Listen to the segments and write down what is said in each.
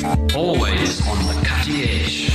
Always on the cutting edge.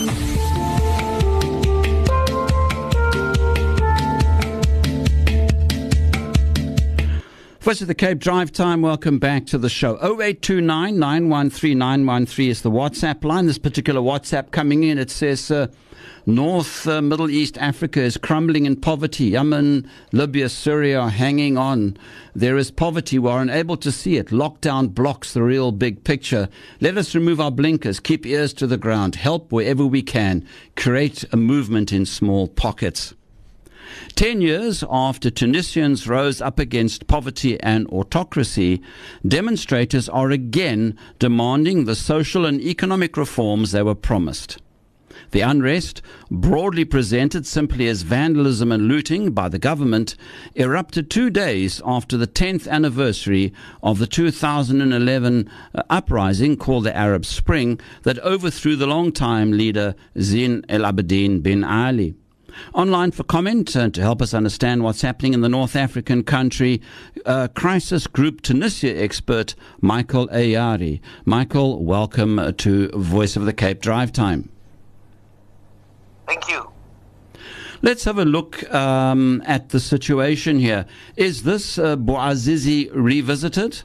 Voice of the Cape Drive Time. Welcome back to the show. 0829 913 913 is the WhatsApp line. This particular WhatsApp coming in, it says North Middle East Africa is crumbling in poverty. Yemen, Libya, Syria are hanging on. There is poverty. We are unable to see it. Lockdown blocks the real big picture. Let us remove our blinkers. Keep ears to the ground. Help wherever we can. Create a movement in small pockets. 10 years after Tunisians rose up against poverty and autocracy, demonstrators are again demanding the social and economic reforms they were promised. The unrest, broadly presented simply as vandalism and looting by the government, erupted 2 days after the 10th anniversary of the 2011 uprising called the Arab Spring that overthrew the long-time leader Zine El Abidine bin Ali. Online for comment to help us understand what's happening in the North African country, Crisis Group Tunisia expert Michael Ayari. Michael, welcome to Voice of the Cape Drive Time. Thank you. Let's have a look at the situation here. Is this Bouazizi revisited?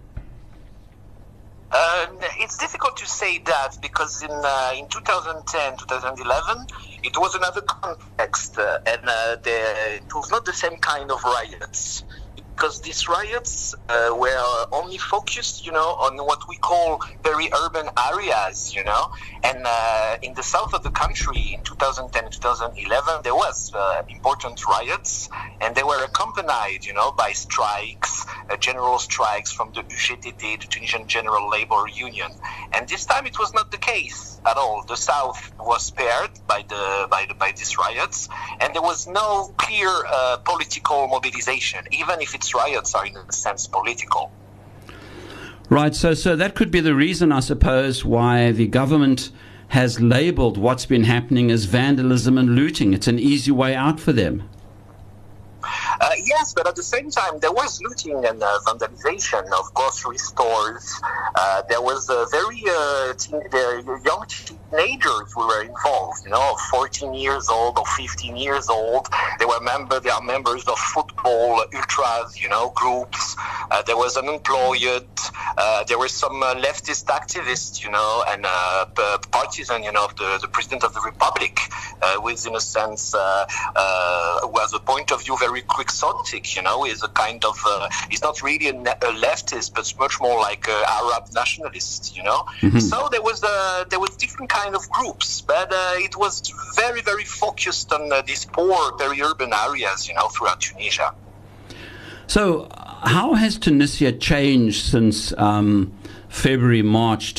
It's difficult to say that because in 2010, 2011, it was another context, and it was not the same kind of riots. Because these riots were only focused, on what we call very urban areas, And in the south of the country in 2010, 2011, there was important riots, and they were accompanied, by strikes, general strikes from the UGTT, the Tunisian General Labor Union. And this time it was not the case at all. The south was spared by these riots, and there was no clear political mobilization, even if its riots are in a sense political. Right, so that could be the reason, I suppose, why the government has labelled what's been happening as vandalism and looting. It's an easy way out for them. Yes, but at the same time, there was looting and vandalization of grocery stores. There was very young teenagers who were involved, 14 years old or 15 years old. They are members of football ultras, groups. There was unemployed. There were some leftist activists, and partisan, of the President of the Republic, who is in a sense, who has a point of view very quixotic, is a kind of, he's not really a leftist, but much more like Arab nationalist, Mm-hmm. So there was different kind of groups, but it was very, very focused on these poor, very urban areas, throughout Tunisia. So how has Tunisia changed since February, March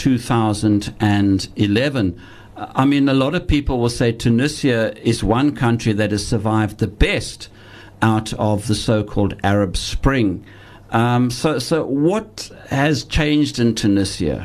2011? I mean, a lot of people will say Tunisia is one country that has survived the best out of the so-called Arab Spring. So what has changed in Tunisia?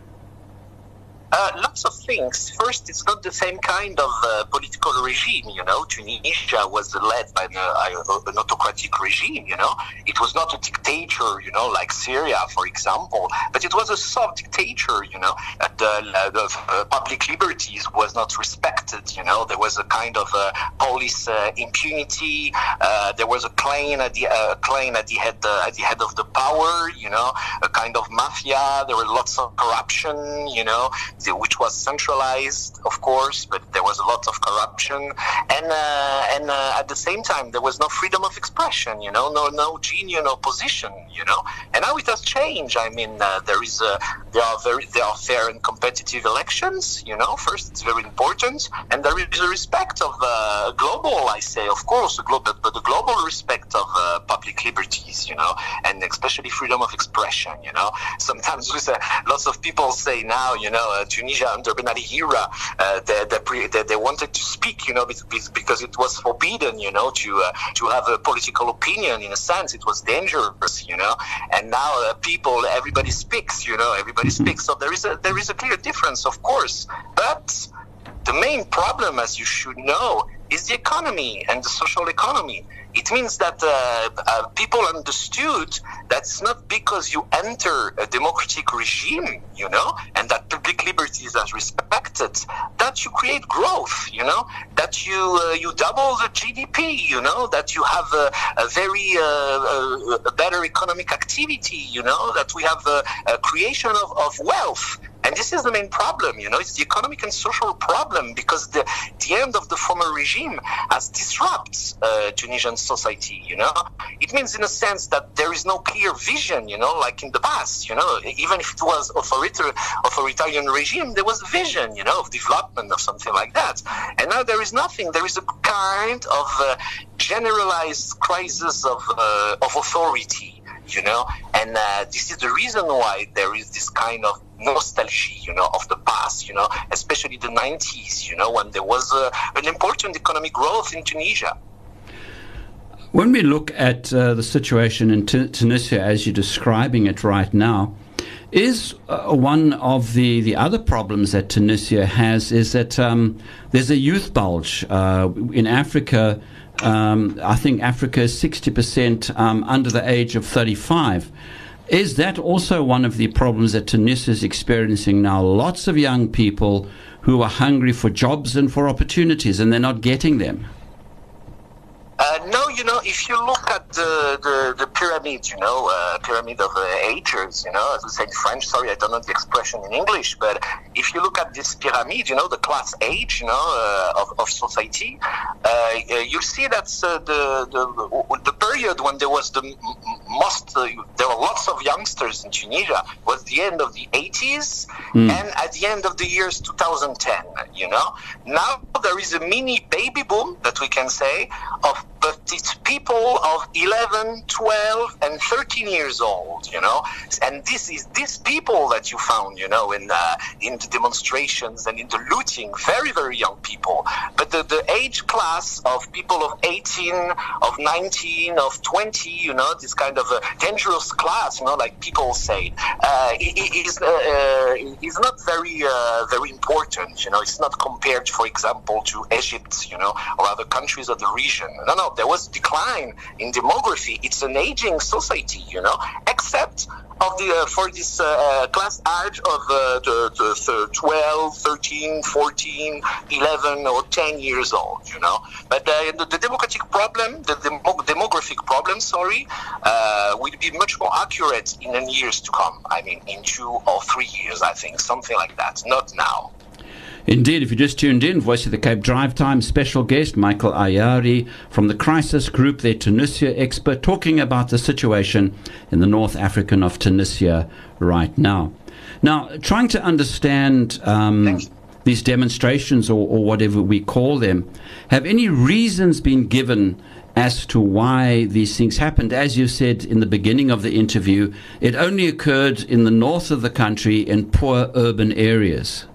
Lots of things. First, it's not the same kind of political regime, Tunisia was led by an autocratic regime, It was not a dictator, like Syria, for example, but it was a soft dictator, The public liberties was not respected, There was a kind of police impunity. There was a clan at the head of the power, a kind of mafia. There were lots of corruption, which was centralized, of course, but there was a lot of corruption, and at the same time there was no freedom of expression, no genuine opposition, And now it has changed. I mean, there are fair and competitive elections, First, it's very important, and there is a respect of global, I say, of course, but the global respect of public liberties, and especially freedom of expression, Sometimes lots of people say now, Tunisia under Ben Ali era, they wanted to speak, because it was forbidden, to have a political opinion. In a sense, it was dangerous, And now everybody speaks, Everybody speaks. So there is a clear difference, of course. But the main problem, as you should know, is the economy and the social economy. It means that people understood that's not because you enter a democratic regime, and that public liberties are respected, that you create growth, that you double the GDP, that you have a very a better economic activity, that we have a creation of wealth. And this is the main problem, it's the economic and social problem, because the end of the former regime has disrupted Tunisian society, It means, in a sense, that there is no clear vision, like in the past, even if it was authoritarian regime, there was a vision, of development or something like that. And now there is nothing. There is a kind of generalized crisis of authority, and this is the reason why there is this kind of nostalgia, of the past, especially the 90s, when there was an important economic growth in Tunisia. When we look at the situation in Tunisia as you're describing it right now, is one of the other problems that Tunisia has is that there's a youth bulge in Africa. I think Africa is 60% under the age of 35. Is that also one of the problems that Tunisia is experiencing now? Lots of young people who are hungry for jobs and for opportunities, and they're not getting them. No, if you look at the pyramid, pyramid of ages, as we say in French, sorry, I don't know the expression in English, but if you look at this pyramid, the class age, of society, you see that the period when there was the most, there were lots of youngsters in Tunisia was the end of the 80s and at the end of the years 2010, Now there is a mini baby boom that we can say but it's people of 11, 12, and 13 years old, and these people that you found, in the demonstrations and in the looting, very, very young people. But the age class of people of 18, of 19, of 20, this kind of a dangerous class, like people say, is not very, very important, It's not compared, for example, to Egypt, or other countries of the region. No, there was decline in demography. It's an aging society, except of for this class age of the 12, 13, 14, 11, or 10 years old, But the democratic problem, the demographic problem, will be much more accurate in the years to come. I mean, in 2 or 3 years, I think, something like that, not now. Indeed, if you just tuned in, Voice of the Cape Drive Time special guest, Michael Ayari from the Crisis Group, their Tunisia expert, talking about the situation in the North African of Tunisia right now. Now, trying to understand these demonstrations or whatever we call them, have any reasons been given as to why these things happened? As you said in the beginning of the interview, it only occurred in the north of the country in poor urban areas.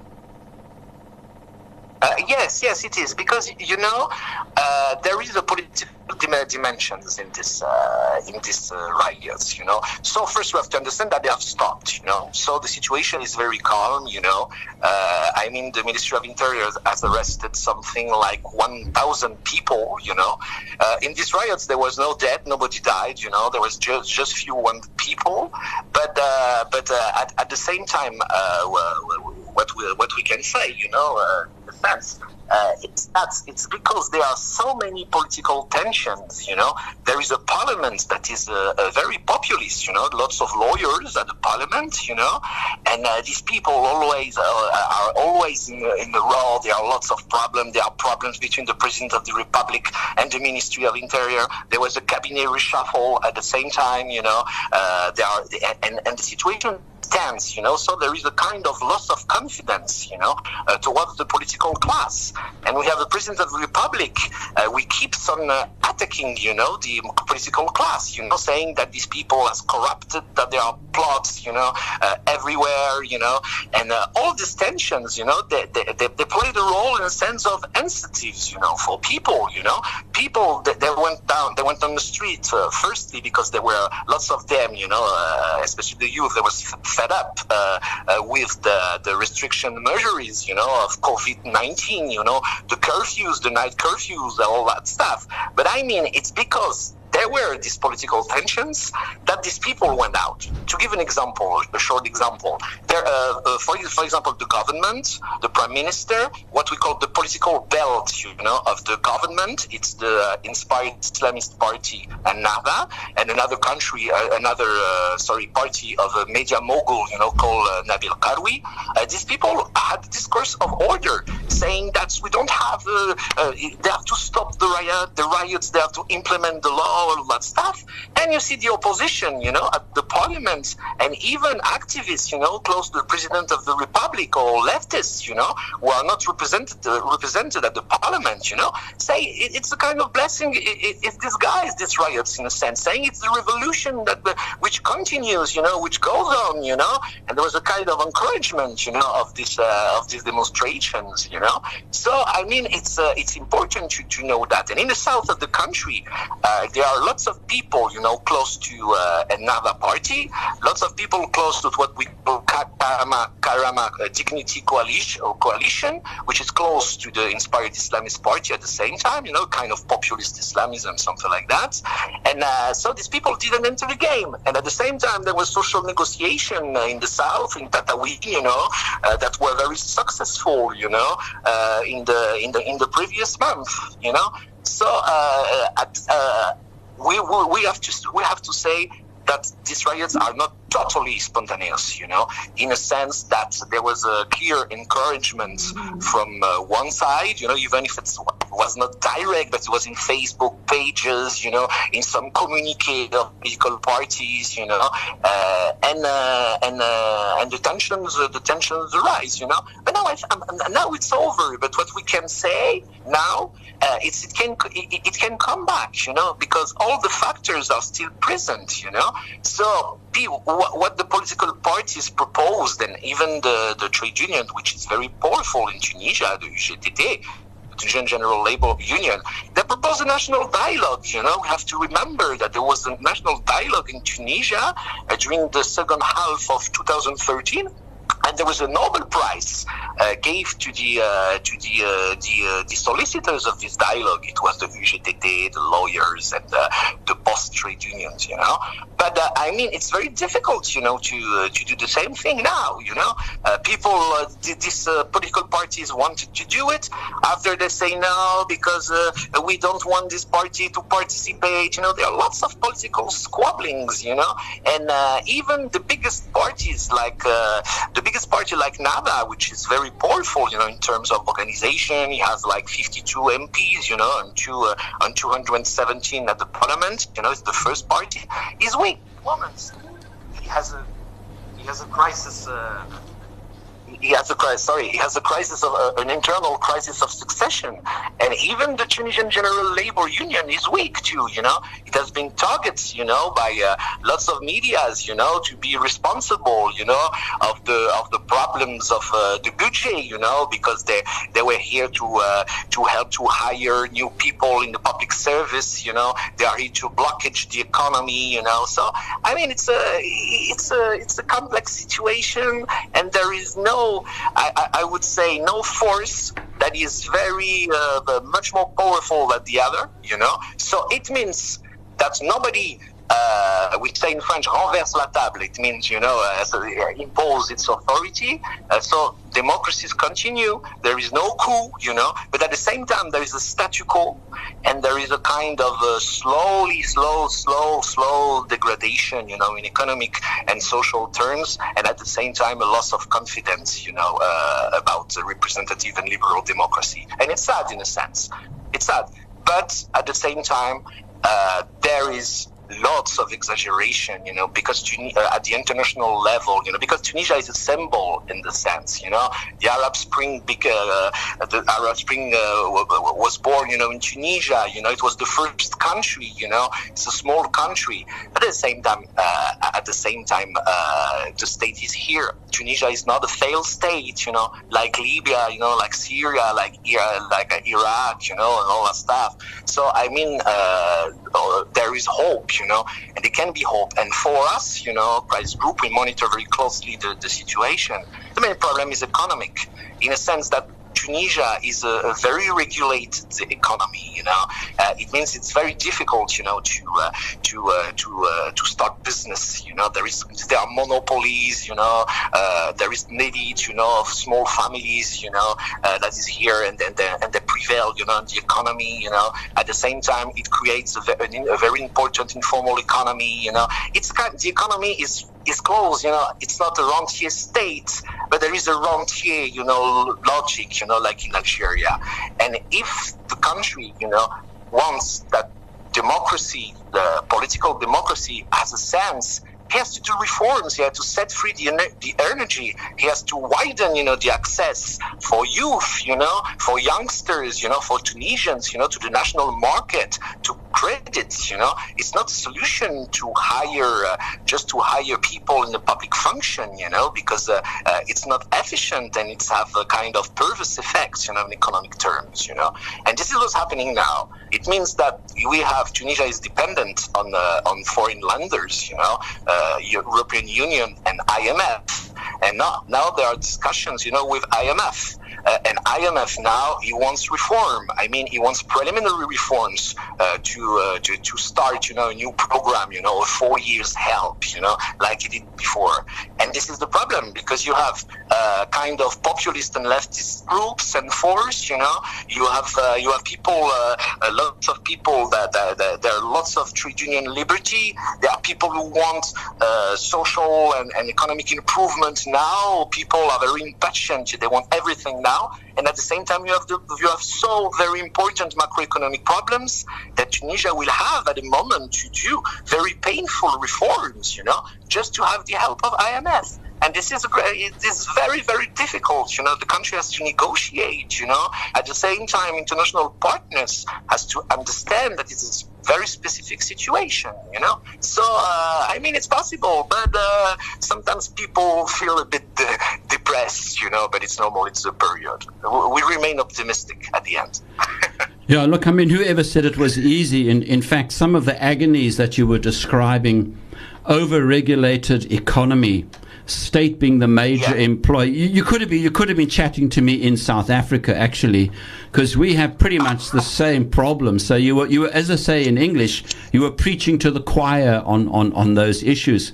Yes, it is, because there is a political dimensions in this riots. So first we have to understand that they have stopped. So the situation is very calm. The Ministry of Interior has arrested something like 1,000 people. In these riots there was no death, nobody died. There was just few people, but at the same time, what we can say, in the sense, it's because there are so many political tensions. There is a parliament that is very populist. Lots of lawyers at the parliament. And these people always are always in the row. There are lots of problems. There are problems between the President of the Republic and the Ministry of Interior. There was a cabinet reshuffle at the same time. And the situation tense, so there is a kind of loss of confidence, towards the political class. And we have the President of the Republic, we keep on attacking, the political class, saying that these people are corrupted, that there are plots, everywhere, and all these tensions, they play the role in a sense of incentives, for people, people, they went on the street, firstly because there were lots of them, especially the youth, they was fed up with the restriction measures, of COVID-19, the curfews, the night curfews, all that stuff. But it's because there were these political tensions that these people went out. To give an example, a short example, there, for example, the government, the prime minister, what we call the political belt, of the government, it's the inspired Islamist party Ennahda, and another country, party of a media mogul, called Nabil Karoui. These people had a discourse of order, saying that we don't have, they have to stop the riots, they have to implement the law, all that stuff. And you see the opposition, at the parliament, and even activists, close to the president of the republic, or leftists, who are not represented at the parliament, say it's a kind of blessing. It disguised these riots in a sense, saying it's the revolution which continues, which goes on, and there was a kind of encouragement, of these demonstrations, So I mean, it's important to know that. And in the south of the country, there are lots of people, close to another party, lots of people close to what we call Karama Dignity Coalition, which is close to the inspired Islamist party at the same time, kind of populist Islamism, something like that. And so these people didn't enter the game. And at the same time, there was social negotiation in the south, in Tatawi, that were very successful, in the previous month, So we have to say that these riots are not totally spontaneous, in a sense that there was a clear encouragement from one side, even if it was not direct, but it was in Facebook pages, in some communique of political parties, and the tensions arise, But now it's over. But what we can say now, it can come back, because all the factors are still present, So what the political parties proposed, and even the trade union, which is very powerful in Tunisia, the UGTT, the Tunisian General Labour Union, they proposed a national dialogue. We have to remember that there was a national dialogue in Tunisia during the second half of 2013. And there was a Nobel Prize gave to the solicitors of this dialogue. It was the UGTT, the lawyers, and the post trade unions. But I mean, it's very difficult, to do the same thing now. These political parties wanted to do it. After they say no because we don't want this party to participate. There are lots of political squabblings. And even the biggest parties like the biggest party like NADA, which is very powerful, in terms of organization. He has like 52 MPs, and 217 at the parliament. It's the first party. He's weak. He has a crisis. He has a crisis of an internal crisis of succession, and even the Tunisian General Labour Union is weak too. It has been targeted, by lots of medias, to be responsible, of the problems of the budget, because they were here to help to hire new people in the public service, they are here to blockage the economy, So I mean, it's a complex situation, and there is I would say no force that is very much more powerful than the other, So it means that nobody, we say in French, renverse la table. It means, impose its authority. So democracies continue. There is no coup, but at the same time, there is a statu quo, and there is a kind of slow degradation, in economic and social terms, and at the same time, a loss of confidence, about representative and liberal democracy. And it's sad in a sense. It's sad. But at the same time, there is lots of exaggeration, because at the international level, because Tunisia is a symbol in the sense, the Arab Spring, was born, in Tunisia, it was the first country, it's a small country, but at the same time, the state is here. Tunisia is not a failed state, like Libya, like Syria, like Iraq, and all that stuff. So I mean, there is hope. And there can be hope. And for us, Crisis Group, we monitor very closely the situation. The main problem is economic, in a sense that Tunisia is a very regulated economy. It means it's very difficult, to start business. There are monopolies. There is need, of small families. That is here, and they prevail, in the economy. At the same time, it creates a very important informal economy. The economy is closed. It's not a rentier state, but there is a rentier, logic, like in Algeria. And if the country, wants that democracy, the political democracy, has a sense, he has to do reforms. He has to set free the energy. He has to widen, the access for youth, for youngsters, for Tunisians, to the national market, to credits. It's not a solution to just to hire people in the public function, because it's not efficient and it's have a kind of perverse effects, in economic terms, And this is what's happening now. It means that Tunisia is dependent on foreign lenders, European Union and IMF. And now there are discussions, with IMF. And IMF now, he wants reform. I mean, he wants preliminary reforms to start, a new program, a 4 years help, like he did before. And this is the problem, because you have kind of populist and leftist groups and force. You have people, lots of people that there are lots of trade union liberty. There are people who want social and economic improvement now. People are very impatient. They want everything now. And at the same time, you have so very important macroeconomic problems that Tunisia will have at the moment to do very painful reforms, just to have the help of IMF. And this is very, very difficult. The country has to negotiate, At the same time, international partners has to understand that it is a very specific situation, So, it's possible, but sometimes people feel a bit depressed, but it's normal. It's a period. We remain optimistic at the end. Yeah, look, whoever said it was easy? In fact, some of the agonies that you were describing, over-regulated economy, state being the major employer. You could have been chatting to me in South Africa, actually, because we have pretty much the same problem. So you were, as I say in English, you were preaching to the choir on those issues.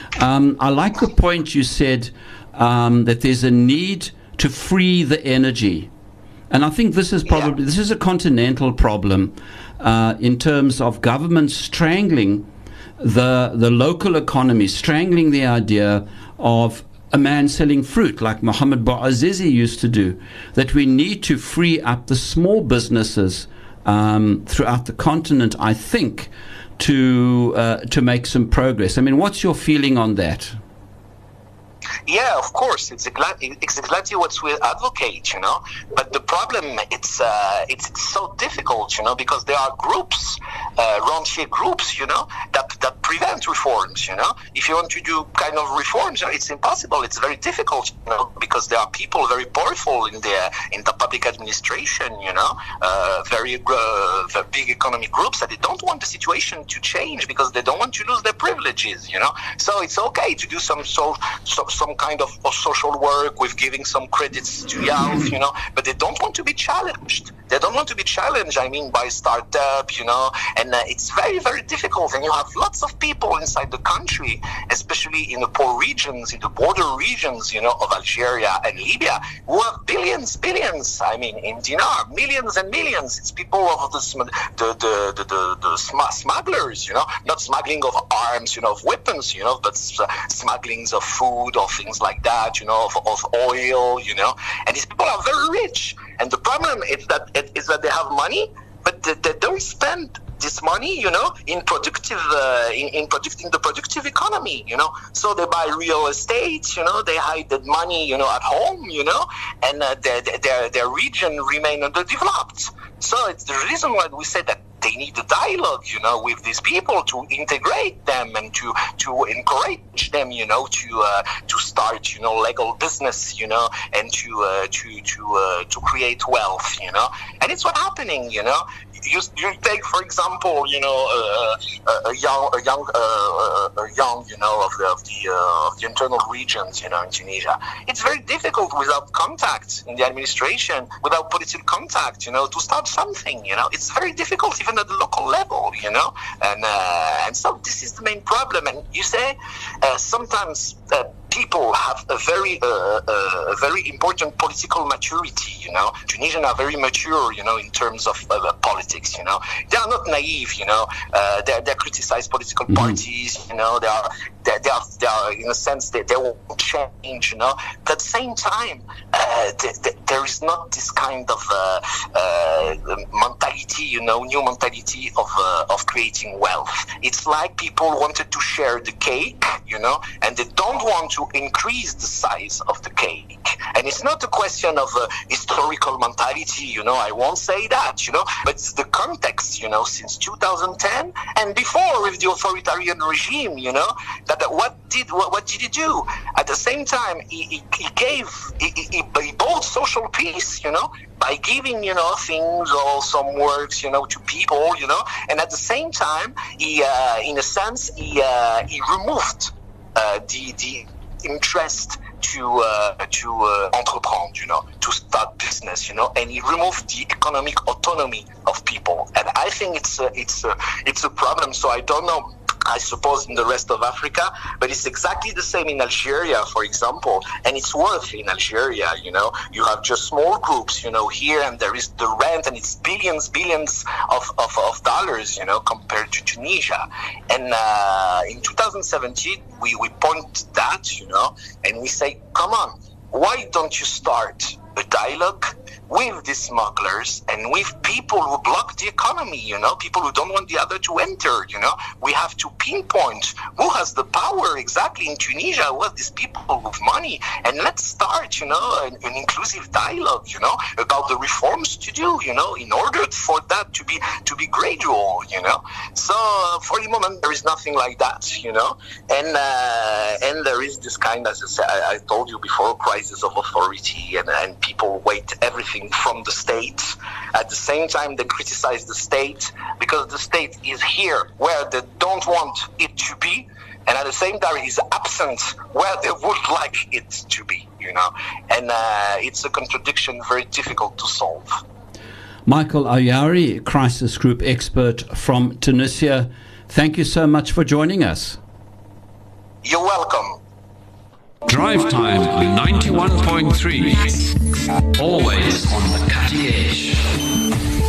I like the point you said, that there's a need to free the energy. And I think this is a continental problem, in terms of government strangling the local economy, strangling the idea of a man selling fruit like Mohamed Bouazizi used to do, that we need to free up the small businesses throughout the continent, I think, to make some progress. What's your feeling on that? Yeah, of course, it's exactly what we advocate, But the problem, it's so difficult, because there are groups, rentier groups, that prevent reforms, If you want to do kind of reforms, it's impossible. It's very difficult, because there are people very powerful in the public administration, very big economic groups that they don't want the situation to change because they don't want to lose their privileges, So it's okay to do some kind of social work with giving some credits to youth, but they don't want to be challenged. They don't want to be challenged, by startup, and it's very, very difficult. And you have lots of people inside the country, especially in the poor regions, in the border regions, of Algeria and Libya, who have billions, in dinar, millions and millions. It's people of the smugglers, not smuggling of arms, of weapons, but smugglings of food or things like that, of oil, and these people are very rich. And the problem is that they have money, but they don't spend this money, in productive, in the productive economy, So they buy real estate, they hide that money, at home, and their region remain underdeveloped. So it's the reason why we say that they need a dialogue, with these people to integrate them and to encourage them, to start, legal business, and to create wealth, And it's what's happening, you take, for example, a young, of the internal regions, in Tunisia. It's very difficult without contact in the administration, without political contact, to start something. It's very difficult even at the local level, and so this is the main problem. And you say sometimes people have a very important political maturity. Tunisians are very mature, in terms of politics. They are not naive. They criticize political parties. They are in a sense they won't change. But at the same time, there is not this kind of mentality, new mentality of creating wealth. It's like people wanted to share the cake, and they don't want to increase the size of the cake. And it's not a question of historical mentality, I won't say that, but it's the context, since 2010 and before with the authoritarian regime, that what did he do? At the same time, he bought social peace, by giving, things or some works, to people, and at the same time, he, in a sense, he removed the interest to entreprendre, to start business, and he removed the economic autonomy of people. And I think it's a problem. So I don't know, I suppose in the rest of Africa, but it's exactly the same in Algeria, for example, and it's worse in Algeria. You have just small groups, here, and there is the rent, and it's billions of dollars, compared to Tunisia. And in 2017, we point that, and we say, come on, why don't you start a dialogue with the smugglers and with people who block the economy, people who don't want the other to enter, We have to pinpoint who has the power exactly in Tunisia, who are these people with money, and let's start, an inclusive dialogue, about the reforms to do, in order for that to be gradual, So for the moment, there is nothing like that, and there is this kind, as I told you before, crisis of authority, and people wait everything from the state. At the same time, they criticize the state because the state is here where they don't want it to be, and at the same time is absent where they would like it to be, and it's a contradiction very difficult to solve. Michael Aouari, crisis group expert from Tunisia, thank you so much for joining us. You're welcome. Drive Time 91.3. Always on the cutting edge.